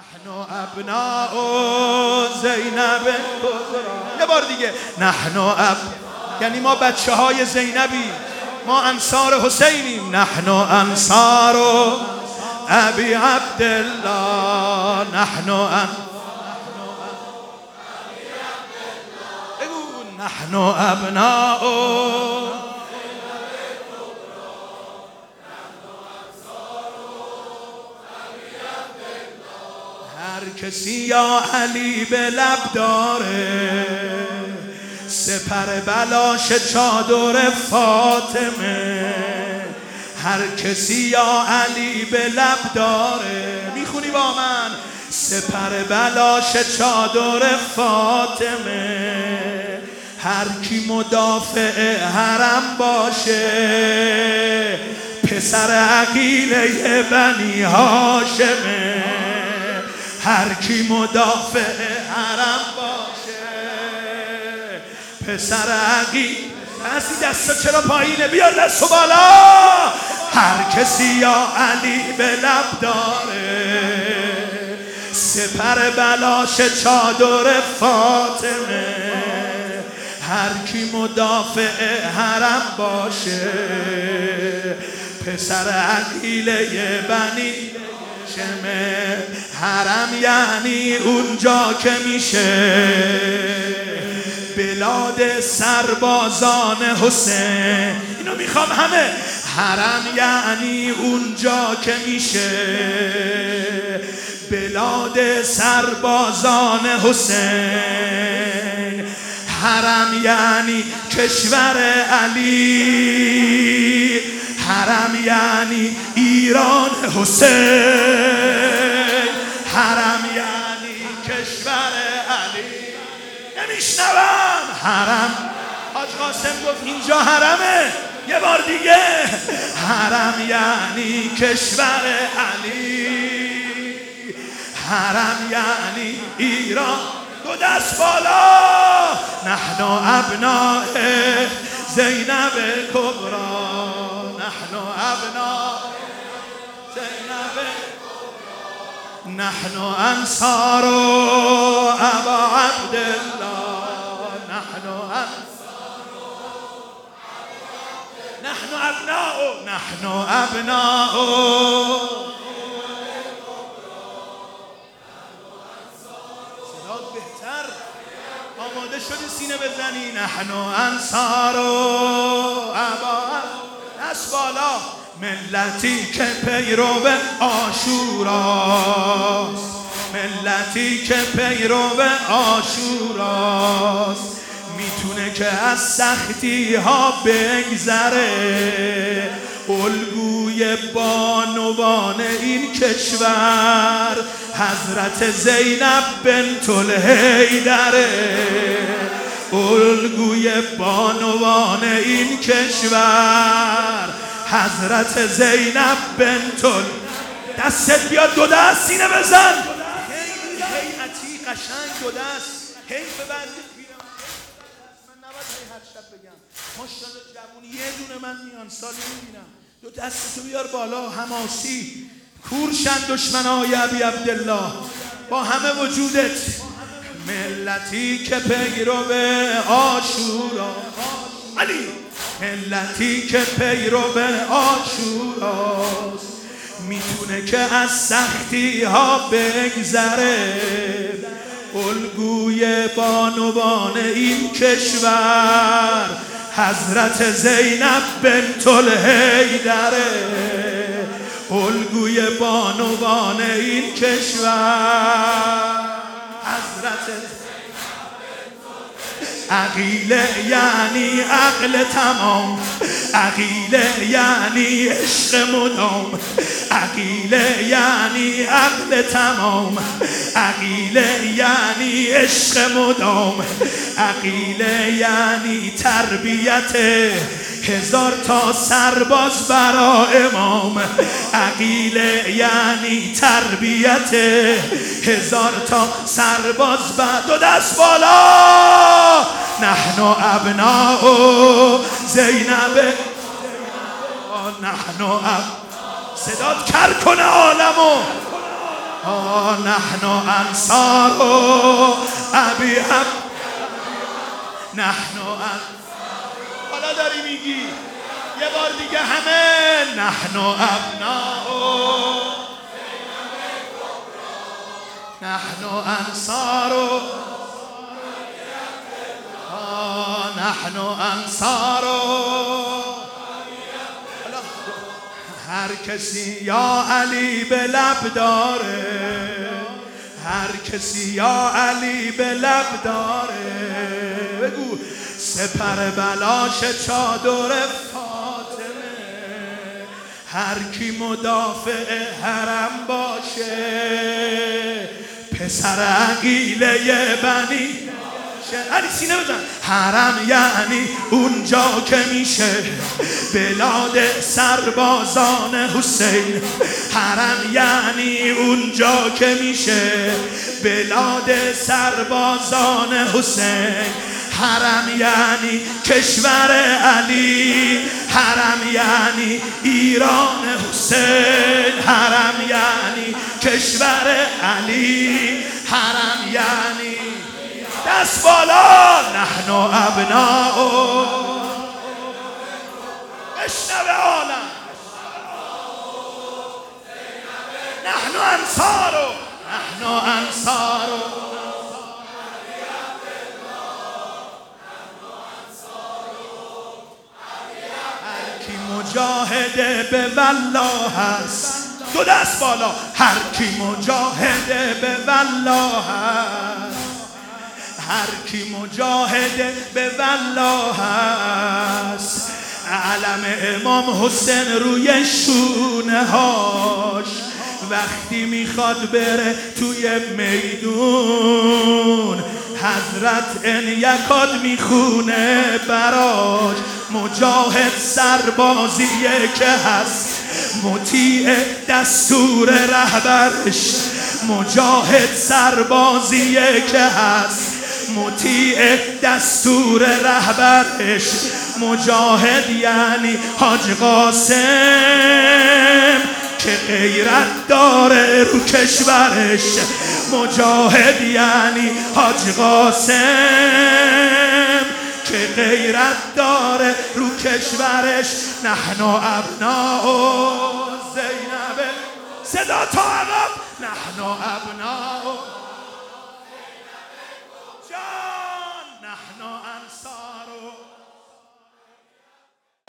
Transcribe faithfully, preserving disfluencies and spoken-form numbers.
نحن ابناء زینب کبرا. یه بار دیگه نحن اب، یعنی ما بچه های زینبی، ما انصار حسینیم. نحن انصار ابی عبدالله، نحن ان بگو نحن ابناء هر کسی یا علی به لب داره، سپر بلاش چادر فاطمه. هر کسی یا علی به لب داره، میخونی با من؟ سپر بلاش چادر فاطمه. هر کی مدافع حرم باشه، پسر عقیله بنی هاشمه. هر کی مدافع حرم باشه، پسر عقیل. هستی دستا چرا پایینه؟ بیار دستو بالا. هر کسی یا علی به لب داره، سپر بلاش چادر فاطمه. هر کی مدافع حرم باشه، پسر عقیله بنی شمه. حرم یعنی اونجا که میشه بلاد سربازان حسین. اینو میخوام همه. حرم یعنی اونجا که میشه بلاد سربازان حسین. حرم یعنی کشور علی، حرم یعنی ایران حسین. حرم یعنی کشور علی. نمیشنوم. حرم حاج قاسم گفت اینجا حرمه. یه بار دیگه. حرم یعنی کشور علی، حرم یعنی ایران. دو دست بالا. نحن ابناء زینب کبرا، نحن ابناء زینب کبرا. نحن انصار ابا عبدالله، نحن انصار نحن ابناء نحن ابناء بهتر. آماده شدی سینه بزنی؟ نحن انصار ابا دست بالا. ملتی که پیرو عاشوراست، ملتی که پیرو عاشوراست. میتونه که از سختی ها بگذره، الگوی بانوان این کشور حضرت زینب بنت الحیدره. الگوی بانوان این کشور حضرت زینب بنت ال... دستت بیاد دو دست سینه بزن. خیلی هیئتی قشنگ دو دست. حیف بعضی پیرم من نباید هی هر شب بگم ماشاءالله جوونی یه دونه من میان سالی میبینم. دو دستتو بیار بالا. حماسی کورشن دشمنای ابی عبدالله با همه وجودت. ملتی که پیرو عاشورا علی، ملتی که پیرو عاشوراست. میتونه که از سختی ها بگذره، الگوی بانوان این کشور حضرت زینب بنت الحیدره. الگوی بانوان این کشور حضرت عقیله یعنی عقل تمام، عقیله یعنی عشق مدام. عقیله یعنی عقل تمام، عقیله یعنی عشق مدام. عقیله یعنی تربیت هزار تا سرباز برا امام. عقیله یعنی تربیت هزار تا سرباز بر. دو دست بالا. نحن ابناء زینب، نحن اب صدات کر کنه عالمو. آه نحن انصار ابی عب نحن انصار. حالا داری میگی یه بار دیگه همه نحن ابناء نحن انصار آه نحن انصار. هر کسی یا علی به لب داره، هر کسی یا علی به لب داره، بگو سپر بلاش چادر فاطمه. هر کی مدافع حرم باشه پسر عقیله بنی علی سینه بزن. حرم یعنی اونجا که میشه بلاد سربازان حسین. حرم یعنی اونجا که میشه بلاد سربازان حسین. حرم یعنی کشور علی، حرم یعنی ایران حسین. حرم یعنی کشور علی، حرم یعنی دست بالا نحن ابناء. اشنو عالم نحن انصار نحن انصار. هر کی مجاهد به والله هست دو دست بالا. هر کی مجاهد به والله هست، هر کی مجاهد به والله هست. علم امام حسین روی شونه هاش وقتی میخواد بره توی میدون حضرت ان یکاد میخونه براش. مجاهد سربازیه که هست مطیع دستور رهبرش. مجاهد سربازیه که هست مطیع دستور رهبرش. مجاهد یعنی حاج قاسم که غیرت داره رو کشورش. مجاهد یعنی حاج قاسم که غیرت داره رو کشورش. نحن ابناء زینب صدا تا عقب. نحن ابناء